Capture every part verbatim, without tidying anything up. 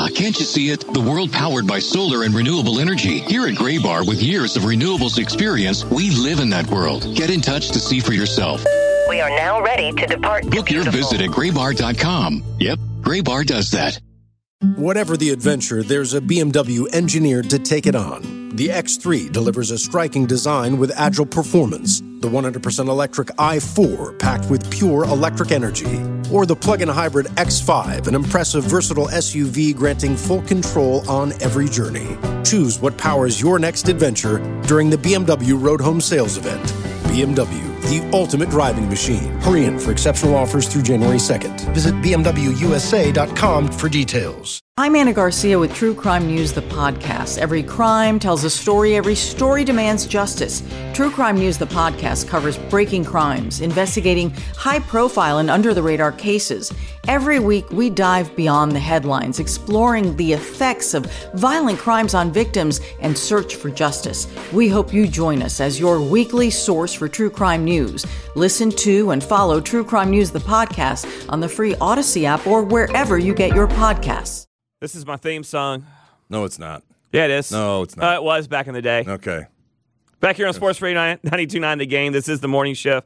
can't you see it? The world powered by solar and renewable energy. Here at Gray Bar, with years of renewables experience, we live in that world. Get in touch to see for yourself. We are now ready to depart. Book your visit at gray bar dot com. Yep, Gray Bar does that. Whatever the adventure, there's a B M W engineered to take it on. The X three delivers a striking design with agile performance. The one hundred percent electric i four, packed with pure electric energy. Or the plug-in hybrid X five, an impressive, versatile S U V granting full control on every journey. Choose what powers your next adventure during the B M W Road Home Sales Event. B M W, the ultimate driving machine. Hurry in for exceptional offers through January second. Visit b m w u s a dot com for details. I'm Anna Garcia with True Crime News, the podcast. Every crime tells a story. Every story demands justice. True Crime News, the podcast, covers breaking crimes, investigating high-profile and under-the-radar cases. Every week, we dive beyond the headlines, exploring the effects of violent crimes on victims and search for justice. We hope you join us as your weekly source for true crime news. Listen to and follow True Crime News, the podcast, on the free Odyssey app or wherever you get your podcasts. This is my theme song. No, it's not. Yeah, it is. No, it's not. Uh, it was back in the day. Okay. Back here on Sports Radio ninety-two point nine The Game. This is the morning shift.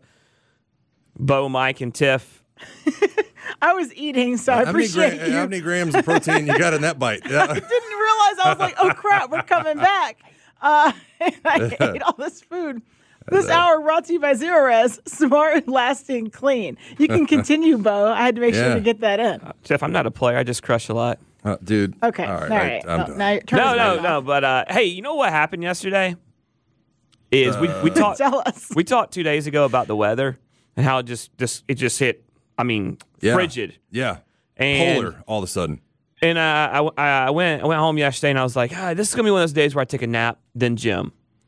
Bo, Mike, and Tiff. I was eating, so I how appreciate many you. How many grams of protein you got in that bite? Yeah. I didn't realize. I was like, oh, crap, we're coming back. Uh, and I ate all this food. This hour brought to you by Zero Res, smart, lasting, clean. You can continue, Bo. I had to make Yeah. sure to get that in. Uh, Tiff, I'm not a player. I just crush a lot. Uh, dude. Okay. All right. All right. I, I'm Well, done. now your turn No, is no, right no. off. But, uh, hey, you know what happened yesterday? Is we, we talked Tell us. we talked two days ago about the weather and how it just, just it just hit, I mean, Yeah. frigid. Yeah. And, Polar all of a sudden. And uh, I, I went I went home yesterday and I was like, ah, this is going to be one of those days where I take a nap, then gym.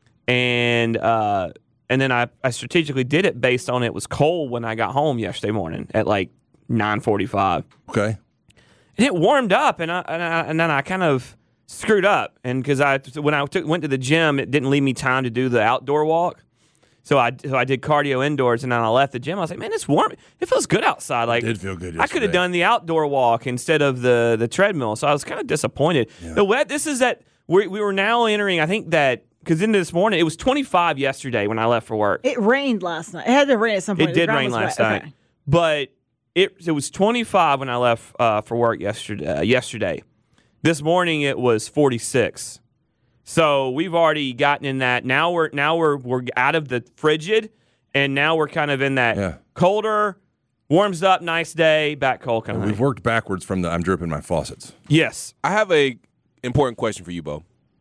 And uh, and then I, I strategically did it based on it was cold when I got home yesterday morning at like nine forty-five. Okay. And it warmed up, and I, and, I, and then I kind of screwed up. And because I when I took, went to the gym, it didn't leave me time to do the outdoor walk. So I so I did cardio indoors, and then I left the gym. I was like, man, it's warm. It feels good outside. Like It did feel good I could have yesterday. done the outdoor walk instead of the the treadmill. So I was kind of disappointed. Yeah. The wet. This is that we we were now entering. I think that because in this morning it was twenty-five yesterday when I left for work. It rained last night. It had to rain at some point. It The did ground rain was last wet. night, Okay. but it it was twenty-five when I left uh, for work yesterday. Uh, yesterday, this morning it was forty-six. So we've already gotten in that. Now we're now we're we're out of the frigid, and now we're kind of in that Yeah. colder, warms up, nice day, back cold kind of We've thing. worked backwards from the I'm dripping my faucets. Yes, I have a important question for you, Bo.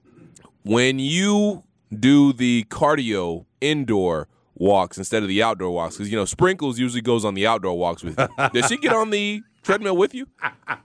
When you do the cardio indoor walks instead of the outdoor walks, because, you know, Sprinkles usually goes on the outdoor walks with you. Does she get on the treadmill with you?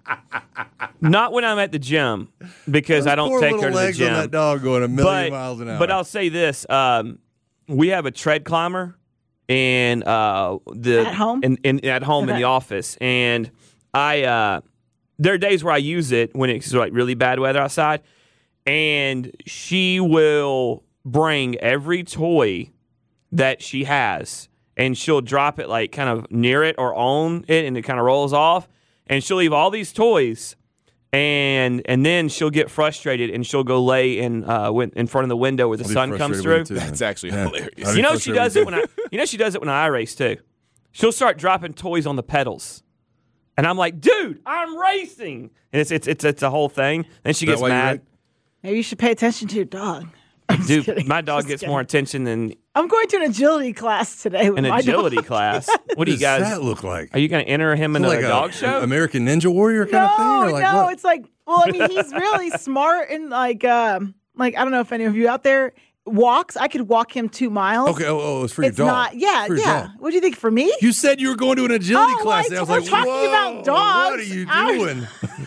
not when I'm at the gym because I don't Poor take little her to the legs gym. on that dog going a million but, miles an hour. But I'll say this: um, we have a tread climber in uh, the At home? in, in at home in Okay. the office, and I uh, there are days where I use it when it's like really bad weather outside, and she will bring every toy that she has, and she'll drop it like kind of near it or on it, and it kind of rolls off, and she'll leave all these toys. And and then she'll get frustrated and she'll go lay in uh win- in front of the window where the I'll be sun comes frustrated through. with you too, That's man. actually Yeah. hilarious. I'll be You know she frustrated does with it when I you know she does it when I race too. She'll start dropping toys on the pedals. And I'm like, dude, I'm racing. And it's it's it's it's a whole thing. And she Is that gets why you mad. wrecked? Maybe you should pay attention to your dog. I'm just Dude, kidding. my dog Just gets kidding. more attention than I'm going to an agility class today with an my agility dog. class. What do you does guys that look like? Are you gonna enter him in Is it a like dog show? American Ninja Warrior kind no, of thing? Or like no, what? it's like, well, I mean, he's really smart and like, um, like I don't know if any of you out there walks. I could walk him two miles. Okay, oh, oh, it's for your it's dog. not. Yeah, For your yeah. dog. What do you think for me? You said you were going to an agility Oh, class. I- and I was we're like, talking Whoa, about dogs. What are you I- doing?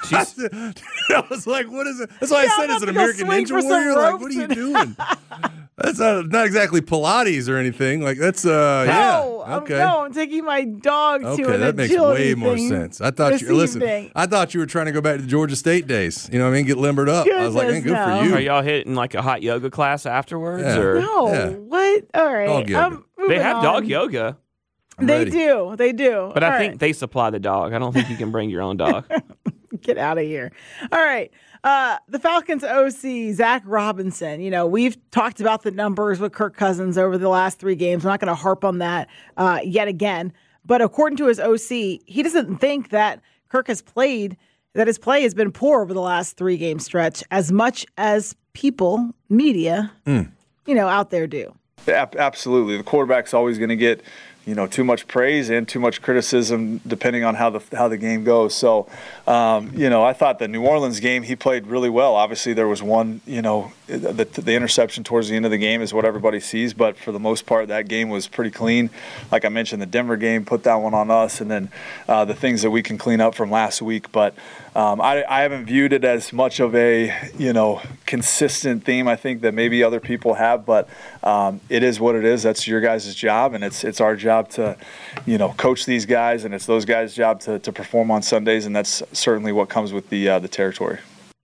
I was like, what is it? That's why Yeah, I said I'm it's an about to go American swing Ninja for some Warrior. Like, ropes what are you and- doing? That's not, not exactly Pilates or anything. Like, that's, uh, No, yeah. I'm, Okay. no, I'm taking my dog Okay, to an that makes agility way more thing sense. I thought you this listen. evening. I thought you were trying to go back to the Georgia State days. You know what I mean? Get limbered up. I was like, man, Goodness, good no. for you. Are y'all hitting like a hot yoga class afterwards? Yeah. Or No, Yeah. what? All right, Dog yoga. I'm moving they have on. dog yoga. I'm They ready. do, they do. But All I right. think they supply the dog. I don't think you can bring your own dog. Get out of here. All right. Uh, the Falcons O C, Zach Robinson. You know, we've talked about the numbers with Kirk Cousins over the last three games. I'm not going to harp on that uh, yet again. But according to his O C, he doesn't think that Kirk has played, that his play has been poor over the last three-game stretch as much as people, media, mm. you know, out there do. Absolutely. The quarterback's always going to get, you know, too much praise and too much criticism depending on how the how the game goes. So, um, you know, I thought the New Orleans game, he played really well. Obviously, there was one, you know, the, the interception towards the end of the game is what everybody sees. But for the most part, that game was pretty clean. Like I mentioned, the Denver game, put that one on us. And then uh, the things that we can clean up from last week. But um, I, I haven't viewed it as much of a, you know, consistent theme, I think, that maybe other people have. But um, it is what it is. That's your guys' job. And it's it's our job to, you know, coach these guys. And it's those guys' job to, to perform on Sundays. And that's certainly what comes with the uh, the territory.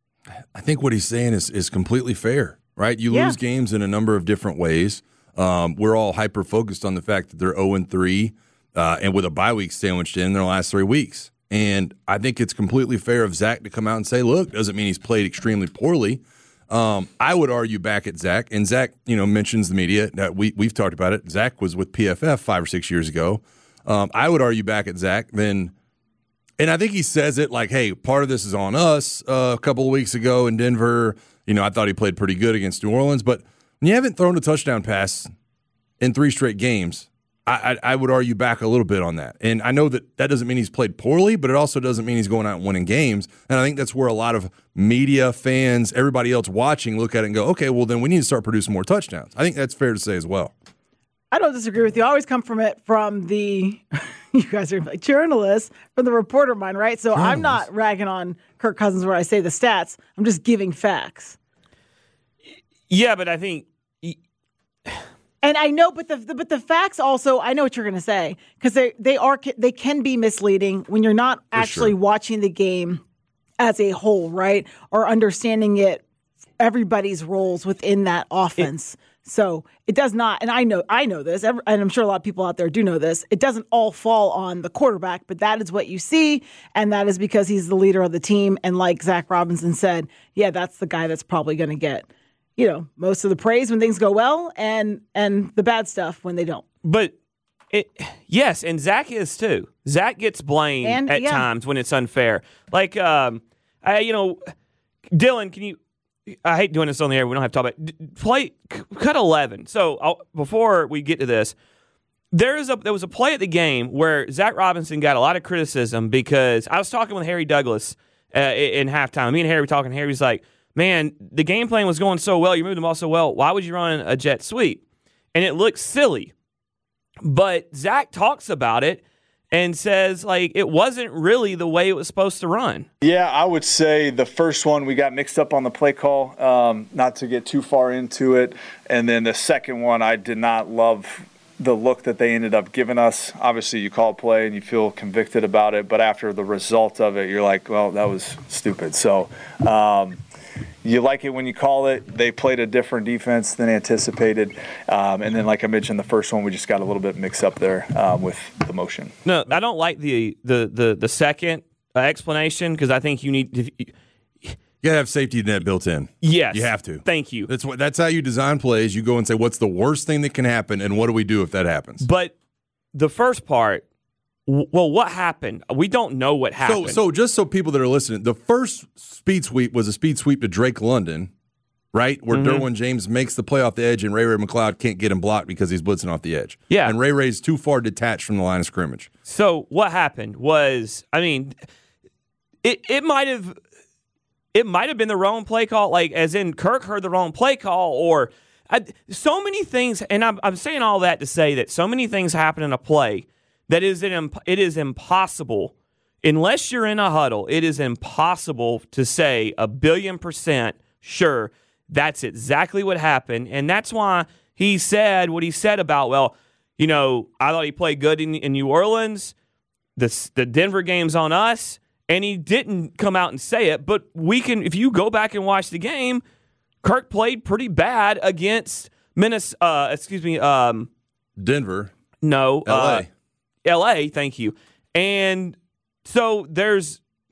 I think what he's saying is is completely fair, right? You yeah. lose games in a number of different ways. Um, we're all hyper focused on the fact that they're oh and three uh, and with a bye week sandwiched in their last three weeks. And I think it's completely fair of Zach to come out and say, look, doesn't mean he's played extremely poorly. Um, I would argue back at Zach, and Zach, you know, mentions the media. That we, we've talked about it. Zach was with P F F five or six years ago. Um, I would argue back at Zach then, and I think he says it like, hey, part of this is on us uh, a couple of weeks ago in Denver. You know, I thought he played pretty good against New Orleans, but when you haven't thrown a touchdown pass in three straight games, I, I, I would argue back a little bit on that. And I know that that doesn't mean he's played poorly, but it also doesn't mean he's going out and winning games. And I think that's where a lot of media, fans, everybody else watching look at it and go, okay, well, then we need to start producing more touchdowns. I think that's fair to say as well. I don't disagree with you. I always come from it from the, you guys are like journalists, from the reporter mind, right? So I'm not ragging on Kirk Cousins where I say the stats. I'm just giving facts. Yeah, but I think... And I know, but the, the but the facts also, I know what you're going to say, because they they are they can be misleading when you're not actually sure. watching the game as a whole, right? Or understanding it, everybody's roles within that offense. It, so it does not, and I know I know this, and I'm sure a lot of people out there do know this. It doesn't all fall on the quarterback, but that is what you see, and that is because he's the leader of the team. And like Zach Robinson said, yeah, that's the guy that's probably going to get, you know, most of the praise when things go well, and and the bad stuff when they don't. But it, yes, and Zach is too. Zach gets blamed and, at yeah. times when it's unfair. Like, um, I, you know, Dylan, can you? I hate doing this on the air. We don't have to talk about play. Cut eleven. So I'll, before we get to this, there is a there was a play at the game where Zach Robinson got a lot of criticism because I was talking with Harry Douglas uh, in halftime. Me and Harry were talking. Harry's like, man, the game plan was going so well. You moved the ball so well. Why would you run a jet sweep? And it looks silly. But Zach talks about it and says, like, it wasn't really the way it was supposed to run. Yeah, I would say the first one, we got mixed up on the play call, um, not to get too far into it. And then the second one, I did not love the look that they ended up giving us. Obviously, you call play and you feel convicted about it. But after the result of it, you're like, well, that was stupid. So, um you like it when you call it. They played a different defense than anticipated. Um, and then, like I mentioned, the first one, we just got a little bit mixed up there um, with the motion. No, I don't like the the the, the second uh, explanation because I think you need to. You gotta have safety net built in. Yes. You have to. Thank you. That's what that's how you design plays. You go and say, what's the worst thing that can happen, and what do we do if that happens? But the first part, well, what happened? We don't know what happened. So, so just so people that are listening, the first speed sweep was a speed sweep to Drake London, right? Where mm-hmm. Derwin James makes the play off the edge and Ray Ray McCloud can't get him blocked because he's blitzing off the edge. Yeah. And Ray Ray's too far detached from the line of scrimmage. So what happened was, I mean, it it might have it might have been the wrong play call, like as in Kirk heard the wrong play call, or I, so many things. And I'm I'm saying all that to say that so many things happen in a play that is an, it is impossible, unless you're in a huddle, it is impossible to say a billion percent sure that's exactly what happened. And that's why he said what he said about, well, you know, I thought he played good in, in New Orleans. The, the Denver game's on us. And he didn't come out and say it. But we can, if you go back and watch the game, Kirk played pretty bad against Minnesota, uh, excuse me. Um, Denver. No. L A. Uh, L A, thank you. And so there's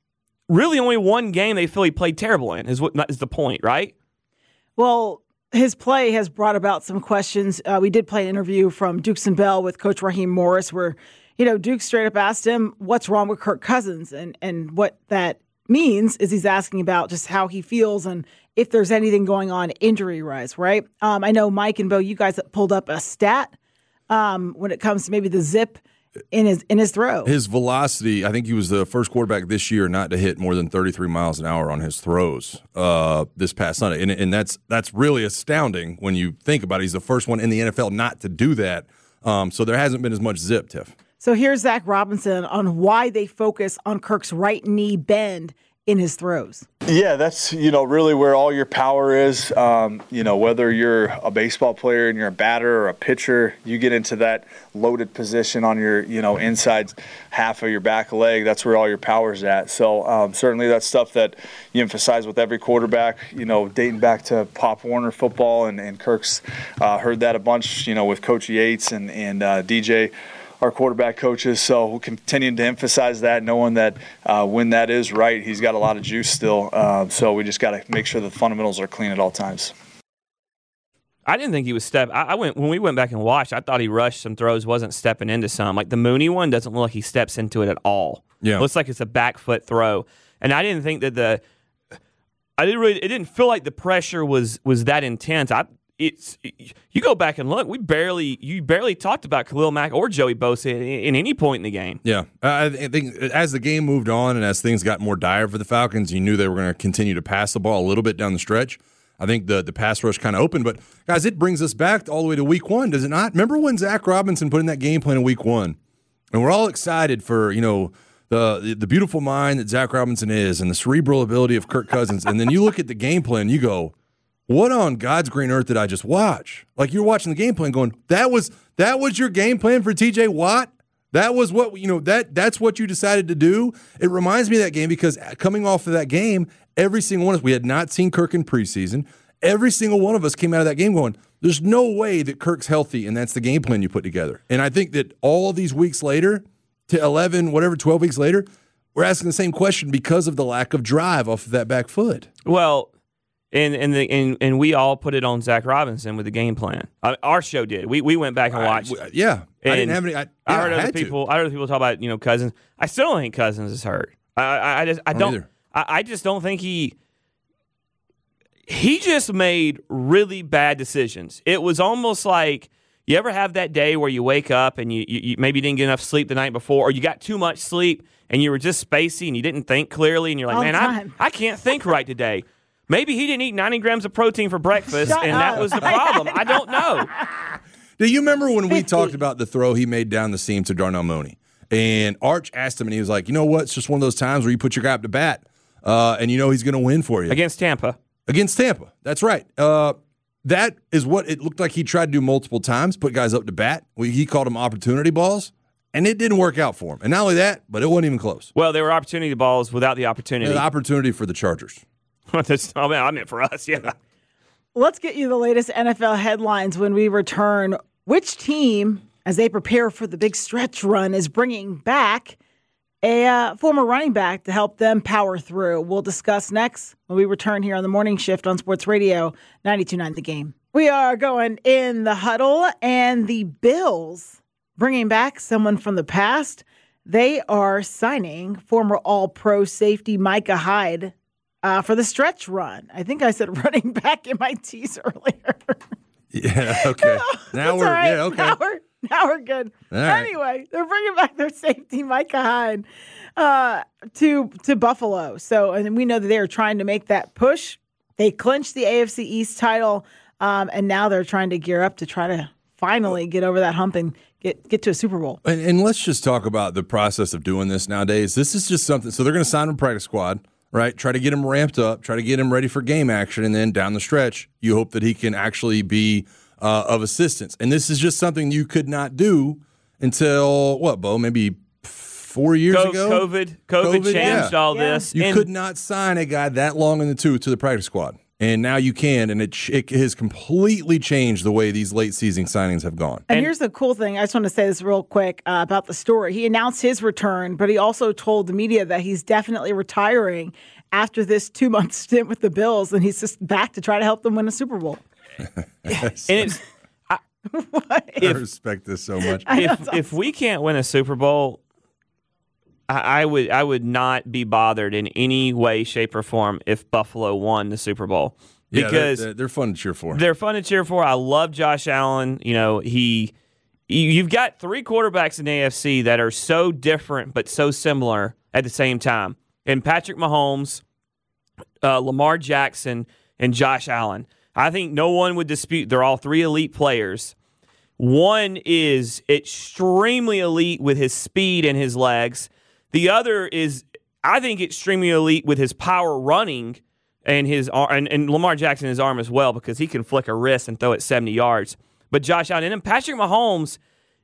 really only one game they feel he played terrible in is what is the point, right? Well, his play has brought about some questions. Uh, we did play an interview from Dukes and Bell with Coach Raheem Morris where, you know, Duke straight up asked him what's wrong with Kirk Cousins. And, and what that means is he's asking about just how he feels and if there's anything going on injury-wise, right? Um, I know Mike and Bo, you guys pulled up a stat um, when it comes to maybe the zip in his in his throw. His velocity, I think he was the first quarterback this year not to hit more than thirty-three miles an hour on his throws uh, this past Sunday. And, and that's that's really astounding when you think about it. He's the first one in the N F L not to do that. Um, so there hasn't been as much zip, Tiff. So here's Zach Robinson on why they focus on Kirk's right knee bend in his throws. Yeah, that's, you know, really where all your power is. Um, you know, whether you're a baseball player and you're a batter or a pitcher, you get into that loaded position on your, you know, inside half of your back leg. That's where all your power's at. So um, certainly that's stuff that you emphasize with every quarterback, you know, dating back to Pop Warner football, and, and Kirk's uh, heard that a bunch, you know, with Coach Yates and, and uh, D J, our quarterback coaches. So we'll continue to emphasize that, knowing that uh, when that is right, he's got a lot of juice still. Uh, so we just got to make sure the fundamentals are clean at all times. I didn't think he was step. I, I went when we went back and watched. I thought he rushed some throws, wasn't stepping into some. Like the Mooney one doesn't look like he steps into it at all. Yeah, it looks like it's a back foot throw. And I didn't think that the. I didn't really. It didn't feel like the pressure was was that intense. I. It's you go back and look. We barely you barely talked about Khalil Mack or Joey Bosa in, in any point in the game. Yeah, I think as the game moved on and as things got more dire for the Falcons, you knew they were going to continue to pass the ball a little bit down the stretch. I think the the pass rush kind of opened, but guys, it brings us back all the way to week one, does it not? Remember when Zach Robinson put in that game plan in week one, and we're all excited for you know the the beautiful mind that Zach Robinson is and the cerebral ability of Kirk Cousins, and then you look at the game plan, you go, what on God's green earth did I just watch? Like you're watching the game plan going, that was that was your game plan for T J Watt? That was what, you know, that that's what you decided to do? It reminds me of that game because coming off of that game, every single one of us, we had not seen Kirk in preseason. Every single one of us came out of that game going, there's no way that Kirk's healthy, and that's the game plan you put together. And I think that all of these weeks later, to eleven, whatever, twelve weeks later, we're asking the same question because of the lack of drive off of that back foot. Well, And and the and, and we all put it on Zach Robinson with the game plan. Uh, our show did. We we went back and watched. I, yeah, and I didn't have any. I, yeah, I heard I other people. To. I heard other people talk about you know Cousins. I still don't think Cousins is hurt. I I, I just I don't. don't I, I just don't think he. He just made really bad decisions. It was almost like you ever have that day where you wake up and you, you, you maybe didn't get enough sleep the night before, or you got too much sleep and you were just spacey and you didn't think clearly, and you're like, all man, I I can't think right today. Maybe he didn't eat ninety grams of protein for breakfast, Shut and up. that was the problem. I don't know. Do you remember when we talked about the throw he made down the seam to Darnell Mooney? And Arch asked him, and he was like, you know what? It's just one of those times where you put your guy up to bat, uh, and you know he's going to win for you. Against Tampa. Against Tampa. That's right. Uh, that is what it looked like he tried to do multiple times, put guys up to bat. We, he called them opportunity balls, and it didn't work out for him. And not only that, but it wasn't even close. Well, they were opportunity balls without the opportunity. The opportunity for the Chargers. That's, oh, man, I meant for us, yeah. Let's get you the latest N F L headlines when we return. Which team, as they prepare for the big stretch run, is bringing back a uh, former running back to help them power through? We'll discuss next when we return here on the morning shift on Sports Radio ninety-two point nine The Game. We are going in the huddle, and the Bills bringing back someone from the past. They are signing former All-Pro safety Micah Hyde Uh, for the stretch run. I think I said running back in my tease earlier. Yeah, okay. Now we're, right. yeah, okay. Now we're, now we're good. All right. Anyway, they're bringing back their safety, Micah Hyde, uh, to, to Buffalo. So, and we know that they are trying to make that push. They clinched the A F C East title, um, and now they're trying to gear up to try to finally get over that hump and get, get to a Super Bowl. And, and let's just talk about the process of doing this nowadays. This is just something. So they're going to sign him to practice squad. Right, try to get him ramped up, try to get him ready for game action, and then down the stretch, you hope that he can actually be uh, of assistance. And this is just something you could not do until, what, Bo, maybe four years Co- ago? COVID, COVID, COVID changed yeah. all yeah. this. You and could not sign a guy that long in the tooth to the practice squad. And now you can, and it, it has completely changed the way these late season signings have gone. And, and here's the cool thing. I just want to say this real quick uh, about the story. He announced his return, but he also told the media that he's definitely retiring after this two-month stint with the Bills, and he's just back to try to help them win a Super Bowl. Yes. And it's, I, if, I respect this so much. If, if we can't win a Super Bowl, I would I would not be bothered in any way, shape, or form if Buffalo won the Super Bowl because yeah, they're, they're fun to cheer for. They're fun to cheer for. I love Josh Allen. You know, he you've got three quarterbacks in the A F C that are so different but so similar at the same time. And Patrick Mahomes, uh, Lamar Jackson, and Josh Allen. I think no one would dispute they're all three elite players. One is extremely elite with his speed and his legs. The other is, I think, extremely elite with his power running and his and, and Lamar Jackson his arm as well because he can flick a wrist and throw it seventy yards. But Josh Allen and then Patrick Mahomes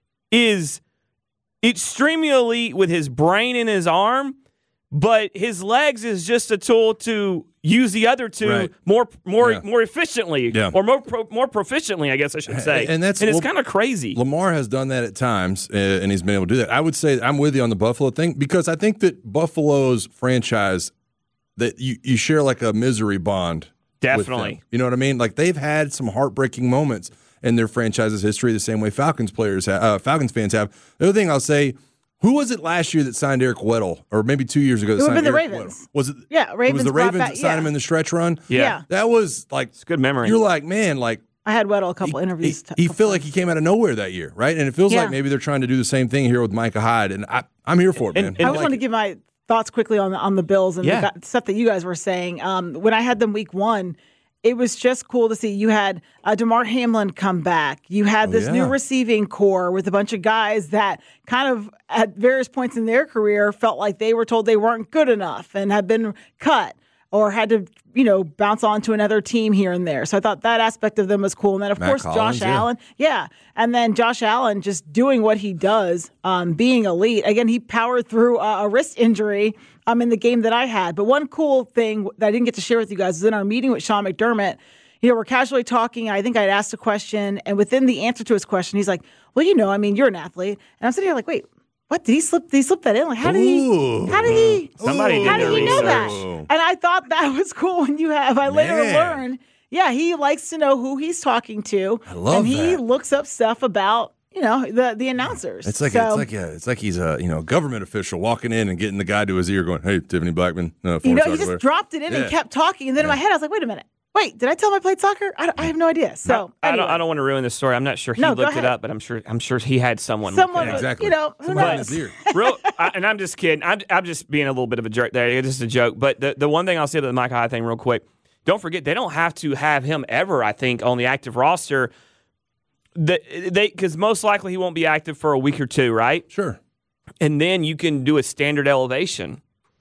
is extremely elite with his brain and his arm, but his legs is just a tool to use the other two right. more more yeah. more efficiently yeah. or more pro, more proficiently, I guess I should say. And that's and it's well, kind of crazy. Lamar has done that at times, uh, and he's been able to do that. I would say I'm with you on the Buffalo thing because I think that Buffalo's franchise that you, you share like a misery bond. Definitely. You know what I mean? Like they've had some heartbreaking moments in their franchise's history the same way Falcons players have, uh, Falcons fans have. The other thing I'll say, who was it last year that signed Eric Weddle, or maybe two years ago that it signed been Eric the Ravens. Weddle? Was it? Yeah, Ravens. It was the Ravens back, that signed yeah. him in the stretch run. Yeah. yeah, that was like it's good memory. You're like, man, like I had Weddle a couple he, interviews. He, he felt like he came out of nowhere that year, right? And it feels yeah. like maybe they're trying to do the same thing here with Micah Hyde, and I, I'm here for it, and, man. And I I just like want to it. give my thoughts quickly on the, on the Bills and yeah. the stuff that you guys were saying. Um, when I had them week one, it was just cool to see. You had uh, DeMar Hamlin come back. You had Oh, this yeah. new receiving core with a bunch of guys that kind of at various points in their career felt like they were told they weren't good enough and had been cut or had to, you know, bounce on to another team here and there. So I thought that aspect of them was cool. And then, of Matt course, Collins, Josh yeah. Allen. Yeah. And then Josh Allen just doing what he does, um, being elite. Again, he powered through a, a wrist injury um, in the game that I had. But one cool thing that I didn't get to share with you guys is in our meeting with Sean McDermott, you know, we're casually talking. I think I'd asked a question, and within the answer to his question, he's like, well, you know, I mean, you're an athlete. And I'm sitting here like, wait, what? Did he slip Did he slip that in? Like, how did Ooh. he, how did he, Somebody how did did he know that? research. And I thought that was cool when you have, I later Man. learned, yeah, he likes to know who he's talking to. I love And he that. looks up stuff about, you know, the, the announcers. It's like so, it's like yeah, it's like he's a you know government official walking in and getting the guy to his ear, going, "Hey, Tiffany Blackman." Uh, you know, former he just soccer player. dropped it in Yeah. and kept talking. And then in Yeah. my head, I was like, wait a minute. Wait, did I tell him I played soccer? I, I have no idea. So I, anyway. don't. I don't want to ruin the story. I'm not sure he No, go looked it ahead. up, but I'm sure. I'm sure he had someone. Someone, Yeah, was- exactly. you know, who Somebody in knows? his ear. Real, I, and I'm just kidding. I'm, I'm just being a little bit of a jerk there. It's just a joke. But the, the one thing I'll say about the Micah Hyde thing real quick, don't forget, they don't have to have him ever, I think, on the active roster. The, they Because most likely he won't be active for a week or two, right? Sure. And then you can do a standard elevation.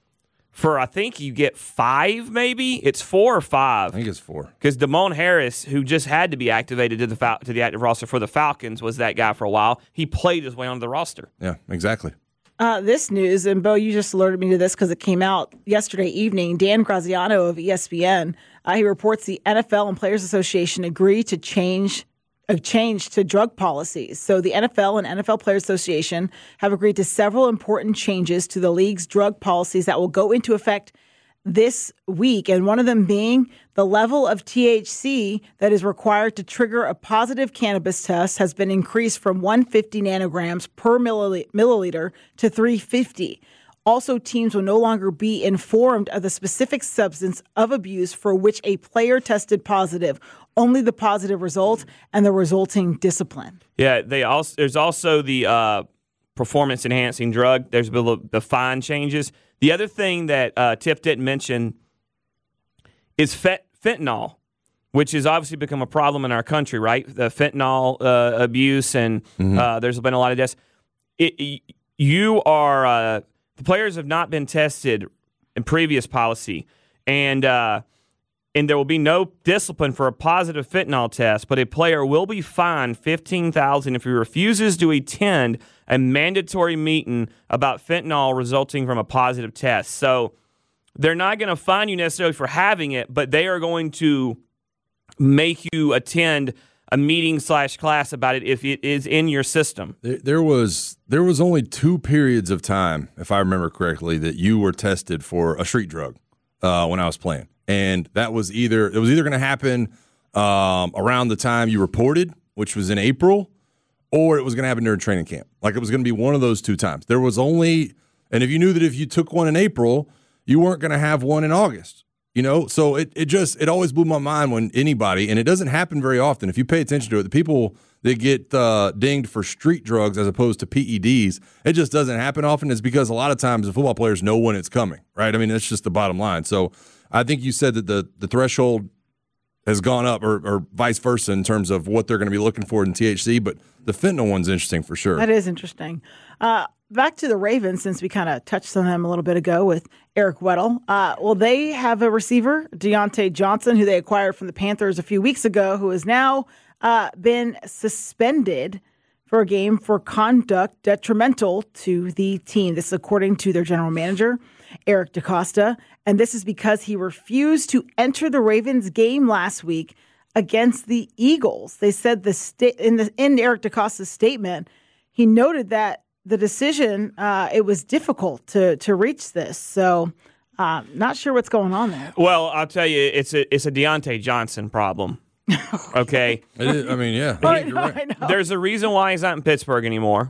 For, I think you get five, maybe? It's four or I five. think it's four. Because Damone Harris, who just had to be activated to the Fal- to the active roster for the Falcons, was that guy for a while. He played his way onto the roster. Yeah, exactly. Uh, this news, and Bo, you just alerted me to this because it came out yesterday evening. Dan Graziano of E S P N, uh, he reports the N F L and Players Association agree to change a change to drug policies. So the N F L and N F L Players Association have agreed to several important changes to the league's drug policies that will go into effect this week, and one of them being the level of T H C that is required to trigger a positive cannabis test has been increased from one hundred fifty nanograms per milliliter to three hundred fifty. Also, teams will no longer be informed of the specific substance of abuse for which a player tested positive, only the positive result and the resulting discipline. Yeah, they also there's also the uh, performance enhancing drug. There's been the, the fine changes. The other thing that uh, Tiff didn't mention is fent- fentanyl, which has obviously become a problem in our country, right? The fentanyl uh, abuse, and Mm-hmm. uh, there's been a lot of deaths. It, it, you are uh, the players have not been tested in previous policy, and uh, and there will be no discipline for a positive fentanyl test, but a player will be fined fifteen thousand dollars if he refuses to attend a mandatory meeting about fentanyl resulting from a positive test. So they're not going to fine you necessarily for having it, but they are going to make you attend a meeting slash class about it if it is in your system. There, there was there was only two periods of time, if I remember correctly, that you were tested for a street drug uh, when I was playing, and that was either it was either going to happen um, around the time you reported, which was in April, or it was going to happen during training camp. Like it was going to be one of those two times. There was only, and if you knew that if you took one in April, you weren't going to have one in August. You know, so it, it just, it always blew my mind when anybody, and it doesn't happen very often. If you pay attention to it, the people that get uh, dinged for street drugs as opposed to P E Ds, it just doesn't happen often. It's because a lot of times the football players know when it's coming, right? I mean, that's just the bottom line. So I think you said that the, the threshold has gone up or, or vice versa in terms of what they're going to be looking for in T H C, but the fentanyl one's interesting for sure. That is interesting. Uh, back to the Ravens, since we kind of touched on them a little bit ago with Eric Weddle. Uh, well, they have a receiver, Deontay Johnson, who they acquired from the Panthers a few weeks ago, who has now uh, been suspended for a game for conduct detrimental to the team. This is according to their general manager, Eric DeCosta. And this is because he refused to enter the Ravens game last week against the Eagles. They said the sta- in the in Eric DeCosta's statement, he noted that the decision, uh, it was difficult to to reach this. So uh, not sure what's going on there. Well, I'll tell you, it's a it's a Deontay Johnson problem. Okay? It is, I mean, yeah. I know, I know. There's a reason why he's not in Pittsburgh anymore.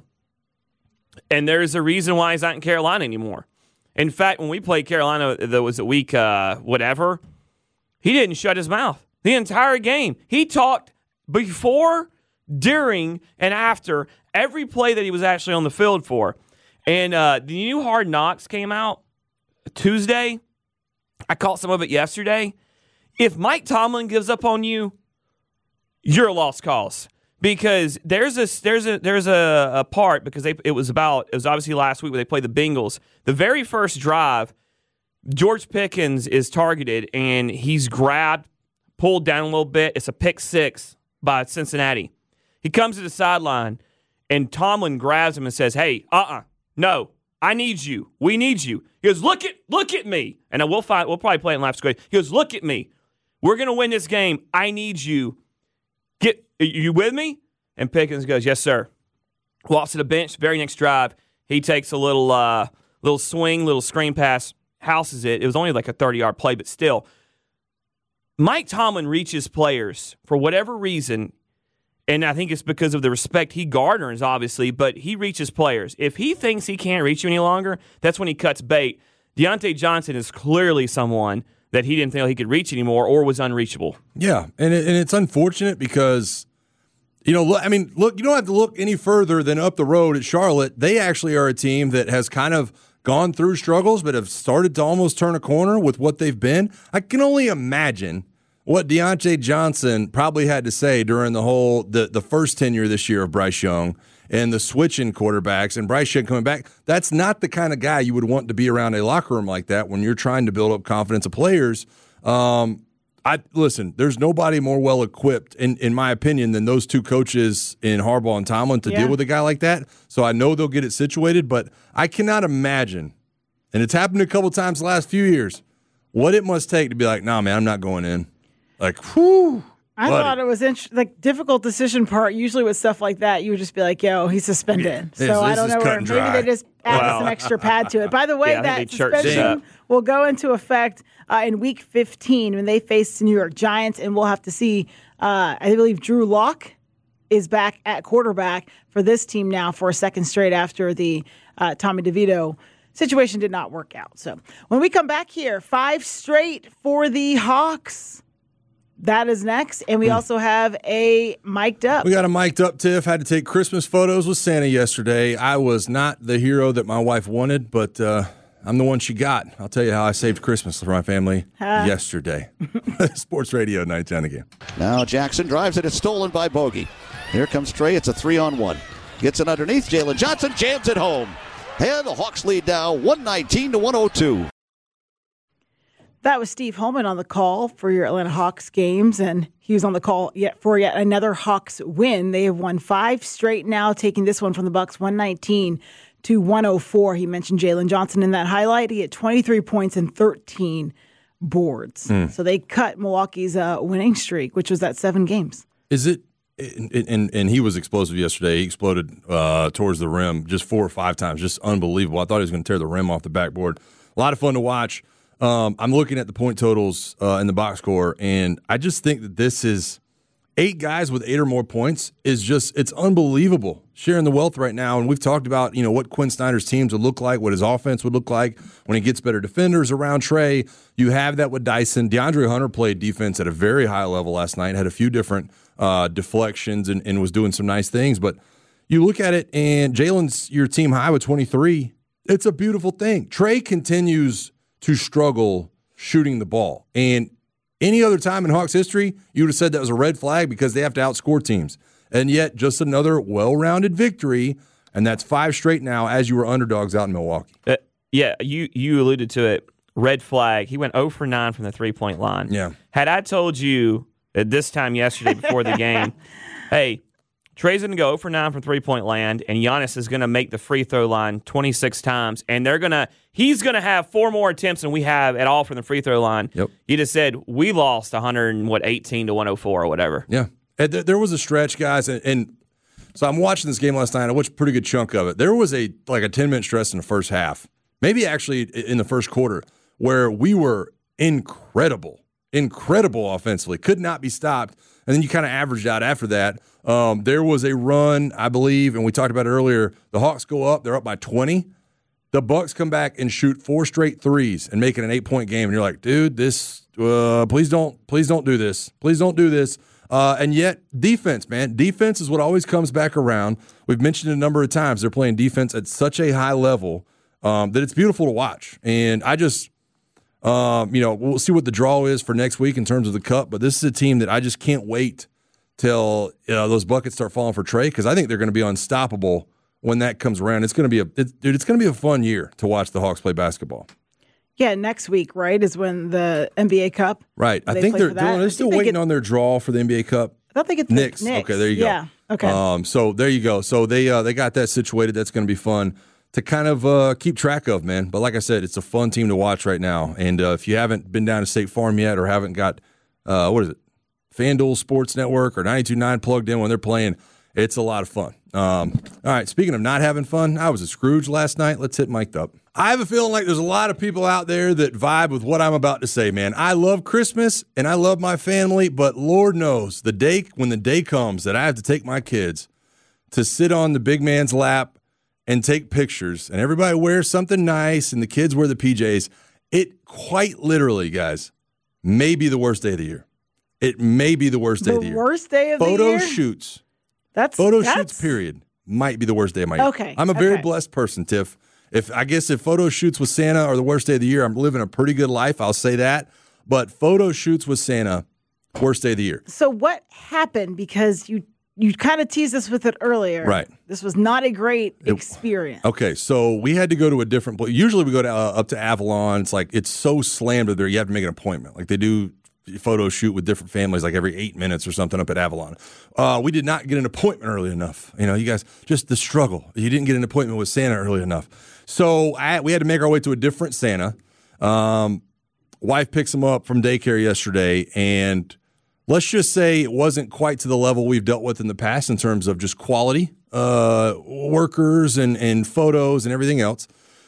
And there's a reason why he's not in Carolina anymore. In fact, when we played Carolina, there was a week, uh, whatever, he didn't shut his mouth the entire game. He talked before, during, and after every play that he was actually on the field for. And uh, the new Hard Knocks came out Tuesday. I caught some of it yesterday. If Mike Tomlin gives up on you, you're a lost cause. Because there's a there's a there's a, a part because they it was about it was obviously last week where they played the Bengals. The very first drive, George Pickens is targeted and he's grabbed, pulled down a little bit. It's a pick six by Cincinnati. He comes to the sideline and Tomlin grabs him and says, "Hey, uh-uh, no, I need you. We need you." He goes, "Look at look at me," and we'll find we'll probably play it in live score. He goes, "Look at me. We're gonna win this game. I need you. Get are you with me?" And Pickens goes, "Yes, sir." Walks to the bench. Very next drive, he takes a little uh, little swing, little screen pass, houses it. It was only like a thirty-yard play, but still. Mike Tomlin reaches players for whatever reason, and I think it's because of the respect he garners, obviously, but he reaches players. If he thinks he can't reach you any longer, that's when he cuts bait. Deontay Johnson is clearly someone that he didn't think he could reach anymore or was unreachable. Yeah, and it, and it's unfortunate because, you know, look, I mean, look, you don't have to look any further than up the road at Charlotte. They actually are a team that has kind of gone through struggles but have started to almost turn a corner with what they've been. I can only imagine what Deontay Johnson probably had to say during the whole the, the first tenure this year of Bryce Young and the switching quarterbacks and Bryce Young coming back. That's not the kind of guy you would want to be around a locker room like that when you're trying to build up confidence of players. Um, I listen, there's nobody more well equipped, in, in my opinion, than those two coaches in Harbaugh and Tomlin to yeah. deal with a guy like that. So I know they'll get it situated, but I cannot imagine, and it's happened a couple times the last few years, what it must take to be like, nah, man, I'm not going in. Like, whew. I buddy. thought it was int- like difficult decision part. Usually with stuff like that, you would just be like, "Yo, he's suspended." Yeah. So This- I this don't is know cut where and maybe dry. they just added Wow. some extra pad to it. By the way, Yeah, I think that they churched it suspension up. will go into effect uh, in Week fifteen when they face the New York Giants, and we'll have to see. Uh, I believe Drew Lock is back at quarterback for this team now for a second straight after the uh, Tommy DeVito situation did not work out. So when we come back here, five straight for the Hawks. That is next. And we also have a mic'd up. We got a mic'd up Tiff. Had to take Christmas photos with Santa yesterday. I was not the hero that my wife wanted, but uh, I'm the one she got. I'll tell you how I saved Christmas for my family Huh? yesterday. Sports Radio, ninety-ten again. Now Jackson drives it. It's stolen by Bogey. Here comes Trey. It's a three-on-one. Gets it underneath. Jalen Johnson jams it home. And the Hawks lead now one nineteen to one oh two. That was Steve Holman on the call for your Atlanta Hawks games, and he was on the call yet for yet another Hawks win. They have won five straight now, taking this one from the Bucks one nineteen to one oh four. He mentioned Jalen Johnson in that highlight. He had twenty-three points and thirteen boards. Mm. So they cut Milwaukee's uh, winning streak, which was at seven games. Is it? And, and, and he was explosive yesterday. He exploded uh, towards the rim just four or five times. Just unbelievable. I thought he was going to tear the rim off the backboard. A lot of fun to watch. Um, I'm looking at the point totals uh, in the box score, and I just think that this is eight guys with eight or more points is just, it's unbelievable. Sharing the wealth right now, and we've talked about, you know, what Quinn Snyder's teams would look like, what his offense would look like when he gets better defenders around Trey. You have that with Dyson. DeAndre Hunter played defense at a very high level last night, had a few different uh, deflections and, and was doing some nice things. But you look at it, and Jalen's your team high with twenty-three. It's a beautiful thing. Trey continues to struggle shooting the ball. And any other time in Hawks history, you would have said that was a red flag because they have to outscore teams. And yet, just another well-rounded victory, and that's five straight now as you were underdogs out in Milwaukee. Uh, yeah, you you alluded to it. Red flag. He went zero for nine from the three-point line. Yeah. Had I told you at this time yesterday before the game, hey, Trey's going to go zero for nine from three-point land, and Giannis is going to make the free throw line twenty-six times, and they're going to he's going to have four more attempts than we have at all from the free throw line. Yep. You just said we lost one hundred, what, eighteen to one oh four or whatever. Yeah. And th- there was a stretch, guys, and, and so I'm watching this game last night. I watched a pretty good chunk of it. There was a like a ten-minute stretch in the first half, maybe actually in the first quarter, where we were incredible, incredible offensively, could not be stopped. And then you kind of averaged out after that. Um, there was a run, I believe, and we talked about it earlier. The Hawks go up; they're up by twenty. The Bucks come back and shoot four straight threes and make it an eight-point game. And you're like, dude, this, uh, please don't, please don't do this. Please don't do this. Uh, and yet, defense, man, defense is what always comes back around. We've mentioned it a number of times. They're playing defense at such a high level um, that it's beautiful to watch. And I just, um, you know, we'll see what the draw is for next week in terms of the cup. But this is a team that I just can't wait till you know, those buckets start falling for Trey, because I think they're going to be unstoppable when that comes around. It's going to be a, it, dude, it's going to be a fun year to watch the Hawks play basketball. Yeah, next week, right, is when the N B A Cup. Right. I think they're, they're, they're still waiting get, on their draw for the N B A Cup. I thought they get the Knicks. Knicks. Okay, there you go. Yeah, okay. Um, so there you go. So they uh, they got that situated. That's going to be fun to kind of uh, keep track of, man. But like I said, it's a fun team to watch right now. And uh, if you haven't been down to State Farm yet or haven't got, uh, what is it, FanDuel Sports Network or ninety-two point nine plugged in when they're playing, it's a lot of fun. Um, all right, speaking of not having fun, I was a Scrooge last night. Let's hit mic'd up. I have a feeling like there's a lot of people out there that vibe with what I'm about to say, man. I love Christmas and I love my family, but Lord knows the day when the day comes that I have to take my kids to sit on the big man's lap and take pictures, and everybody wears something nice and the kids wear the P Js, it quite literally, guys, may be the worst day of the year. It may be the worst day the of the year. The worst day of Photo the year? Photo shoots. That's Photo that's... shoots, period, might be the worst day of my year. Okay. I'm a very okay. blessed person, Tiff. If I guess if photo shoots with Santa are the worst day of the year, I'm living a pretty good life. I'll say that. But photo shoots with Santa, worst day of the year. So what happened? Because you you kind of teased us with it earlier. Right. This was not a great it, experience. Okay, so we had to go to a different place. Usually we go to, uh, up to Avalon. It's like it's so slammed there. You have to make an appointment. Like they do photo shoot with different families like every eight minutes or something up at Avalon. Uh, we did not get an appointment early enough. You know, you guys, just the struggle. You didn't get an appointment with Santa early enough. So I, we had to make our way to a different Santa. Um, wife picks him up from daycare yesterday, and let's just say it wasn't quite to the level we've dealt with in the past in terms of just quality, uh, workers and, and photos and everything else.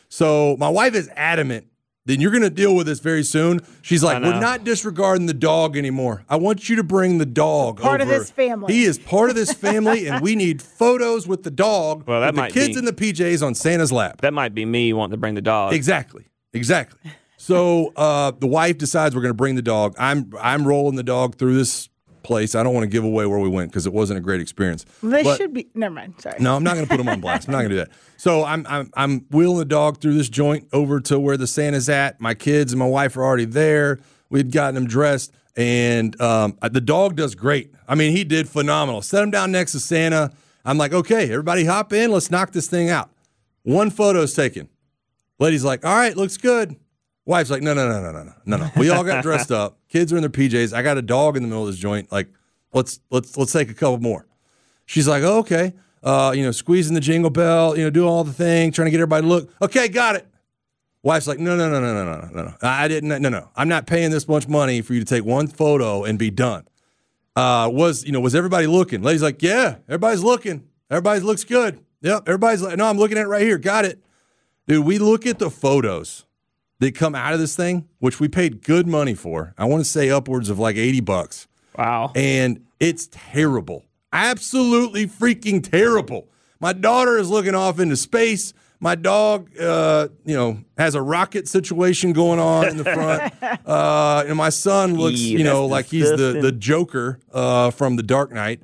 So my wife is adamant then you're going to deal with this very soon. She's like, we're not disregarding the dog anymore. I want you to bring the dog part over. of this family. He is part of this family, and we need photos with the dog, well, that with might the kids be, in the P Js on Santa's lap. That might be me wanting to bring the dog. Exactly. Exactly. So uh, the wife decides we're going to bring the dog. I'm I'm rolling the dog through this place. I don't want to give away where we went because it wasn't a great experience. They but, should be. Never mind. Sorry. No, I'm not going to put them on blast. I'm not going to do that. So I'm I'm I'm wheeling the dog through this joint over to where the Santa's at. My kids and my wife are already there. We'd gotten them dressed, and um, the dog does great. I mean, he did phenomenal. Set him down next to Santa. I'm like, okay, everybody hop in. Let's knock this thing out. One photo's taken. Lady's like, all right, looks good. Wife's like, no, no, no, no, no, no, no, no. We all got dressed up. Kids are in their P Js. I got a dog in the middle of this joint. Like, let's let's let's take a couple more. She's like, oh, okay. uh, you know, squeezing the jingle bell, you know, doing all the thing, trying to get everybody to look. Okay, got it. Wife's like, no, no, no, no, no, no, no, no. I didn't, no, no. I'm not paying this much money for you to take one photo and be done. Uh, was, you know, was everybody looking? Lady's like, yeah, everybody's looking. Everybody looks good. Yep, everybody's like, no, I'm looking at it right here. Got it. Dude, we look at the photos that come out of this thing, which we paid good money for. I want to say upwards of like eighty bucks. Wow. And it's terrible. Absolutely freaking terrible. My daughter is looking off into space. My dog, uh, you know, has a rocket situation going on in the front. Uh, and my son looks, Ew, you know, like he's the, disgusting. the Joker uh, from The Dark Knight.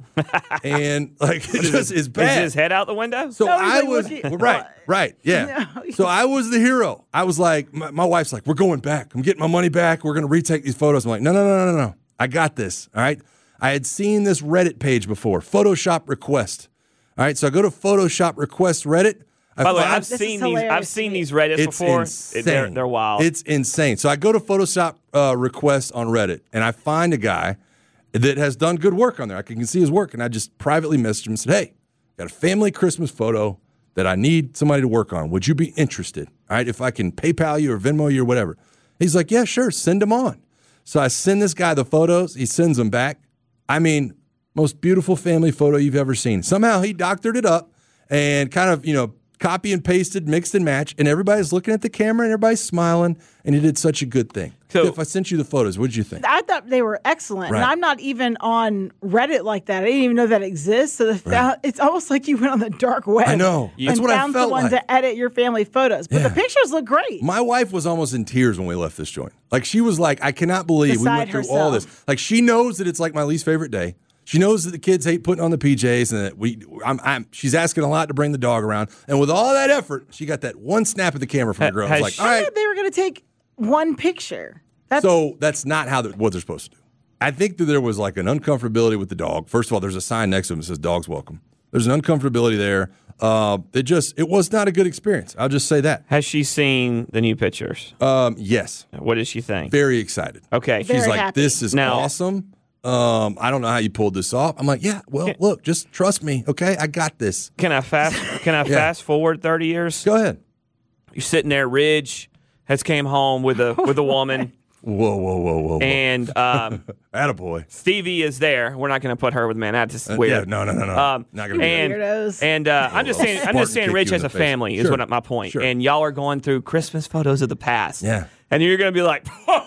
And, like, it just is bad. Is his head out the window? So No, he's I like was, looking- right, right, yeah. No. So I was the hero. I was like, my, my wife's like, we're going back. I'm getting my money back. We're going to retake these photos. I'm like, no, no, no, no, no. I got this, all right? I had seen this Reddit page before, Photoshop request. All right, so I go to Photoshop request Reddit. I By the way, find- I've This is seen these. hilarious I've to seen me. these Reddits it's before. insane. They're, they're wild. It's insane. So I go to Photoshop uh, request on Reddit, and I find a guy that has done good work on there. I can see his work, and I just privately messaged him and said, hey, got a family Christmas photo that I need somebody to work on. Would you be interested? All right, if I can PayPal you or Venmo you or whatever. He's like, yeah, sure, send them on. So I send this guy the photos. He sends them back. I mean, most beautiful family photo you've ever seen. Somehow he doctored it up and kind of, you know, copy and pasted, mixed and matched, and everybody's looking at the camera and everybody's smiling, and he did such a good thing. So- if I sent you the photos, what did you think? I thought they were excellent. Right. And I'm not even on Reddit like that. I didn't even know that exists. So the fa- it's almost like you went on the dark web. I know. And That's what I found felt someone like. to edit your family photos. But Yeah. the pictures look great. My wife was almost in tears when we left this joint. Like, she was like, I cannot believe we Beside went through all herself. this. Like, she knows that it's like my least favorite day. She knows that the kids hate putting on the P Js, and that we. I'm, I'm. She's asking a lot to bring the dog around, and with all that effort, she got that one snap of the camera from the girl. I was Has like, she- all I right. thought they were going to take one picture. That's So that's not how they're, what they're supposed to do. I think that there was like an uncomfortability with the dog. First of all, there's a sign next to him that says "Dogs Welcome." There's an uncomfortability there. Uh, it just it was not a good experience. I'll just say that. Has she seen the new pictures? Um, yes, What does she think? very excited. Okay. Very She's like, happy. this is Now- awesome. Um, I don't know how you pulled this off. I'm like, yeah, well, look, just trust me, okay? I got this. Can I fast? Can I Yeah. fast forward thirty years? Go ahead. You're sitting there. Ridge has came home with a with a woman, Whoa, whoa, whoa, whoa, whoa. and um, Attaboy. Stevie is there. We're not going to put her with a man. That's just Uh, weird. yeah, no, no, no, no. Um, Not gonna be and Weirdos. and uh, I'm just saying. I'm Spartan just saying. kick Ridge you in has the a face. family. Sure. Is what my point. Sure. And y'all are going through Christmas photos of the past. Yeah. And you're going to be like,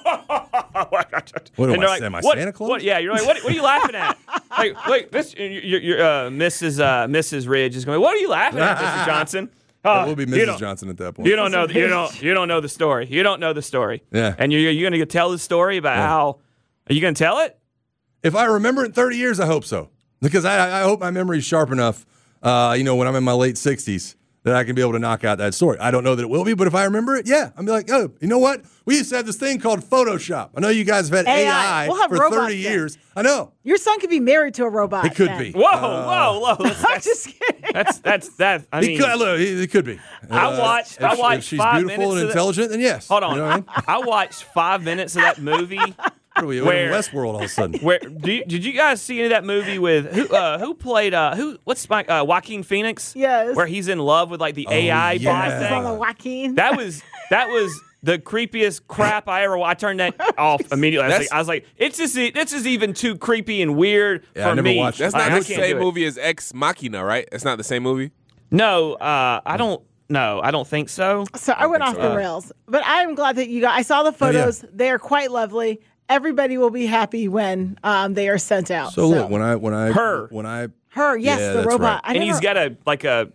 What do and I they're like, say, my what, Santa Claus? What, yeah, you're like, what, what are you laughing at? like, like this, you're, you're, uh, Missus Uh, Missus Ridge is going. What are you laughing at, Mister Johnson? Uh, It will be you Missus don't- Johnson at that point. You don't know. You don't. You don't know the story. You don't know the story. Yeah. And you're you're going to tell the story about how. Are you going to tell it? If I remember it in thirty years, I hope so. Because I, I hope my memory is sharp enough, uh, you know, when I'm in my late sixties, that I can be able to knock out that story. I don't know that it will be, but if I remember it, yeah. I'm like, oh, you know what? We used to have this thing called Photoshop. I know you guys have had A A I. I We'll have for robots thirty then. years. I know. Your son could be married to a robot. It could then. be. Whoa, whoa, whoa! That's, I'm just kidding. that's that's that. I He mean, could, look, he, he could be. I watched- If, I if watched she's five beautiful minutes and of the- intelligent, then yes. hold on. You know what I mean? I watched five minutes of that movie. What are we, we're Where- in Westworld all of a sudden? Where do you, did you guys see any of that movie with who? Uh, who played? Uh, who? What's my uh, Joaquin Phoenix? Yes. Where he's in love with like the A I yeah. bot This is thing. on the Joaquin. That was that was the creepiest crap I ever. I turned that off immediately. I was, That's- like, I was like, it's just this is even too creepy and weird Yeah, I for never me. watched it. That's Like, not I the can't same do it. movie as Ex Machina, right? It's not the same movie. No, uh, I don't. No, I don't think so. So I went off so. the Uh, rails, but I'm glad that you got. I saw the Oh, yeah. photos; they are quite lovely. Everybody will be happy when um, they are sent out. So look, when I when I Her. when I her, yes, Yeah, the that's robot. right. I And never, he's got a like a,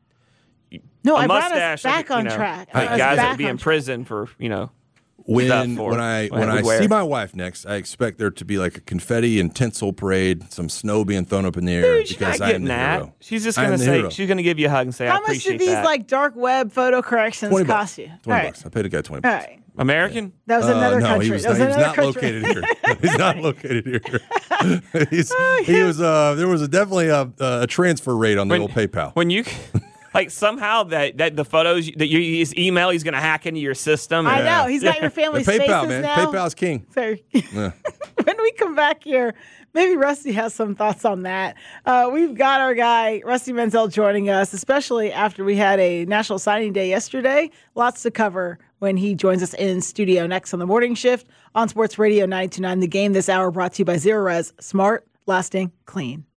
no. a I brought us mustache back like, you on know, track. Like I was guys that back would be on in track. prison for you know. When stuff for when I what when I I would wear. see my wife next, I expect there to be like a confetti and tinsel parade, some snow being thrown up in the air Dude, she's because not I am getting the that. hero. She's just I am gonna the say hero. she's gonna give you a hug and say, "I How much appreciate did these that." like dark web photo corrections twenty cost bucks. you? Twenty All right. bucks. I paid a guy twenty All bucks. right. Uh, American? That was Uh, another no, country. he was, that was he was another not country. located here. He's not located here. He's, he was. Uh, there was a, definitely a, a transfer rate on the When- old PayPal. When you like somehow that that the photos that you his email he's gonna hack into your system. I and- know he's got your Yeah, family PayPal, spaces man. now. PayPal's king. So, Yeah. when do we come back here, maybe Rusty has some thoughts on that. Uh, we've got our guy, Rusty Menzel, joining us, especially after we had a National Signing Day yesterday. Lots to cover when he joins us in studio next on the morning shift on Sports Radio ninety-two point nine. The Game this hour brought to you by Zerorez. Smart, lasting, clean.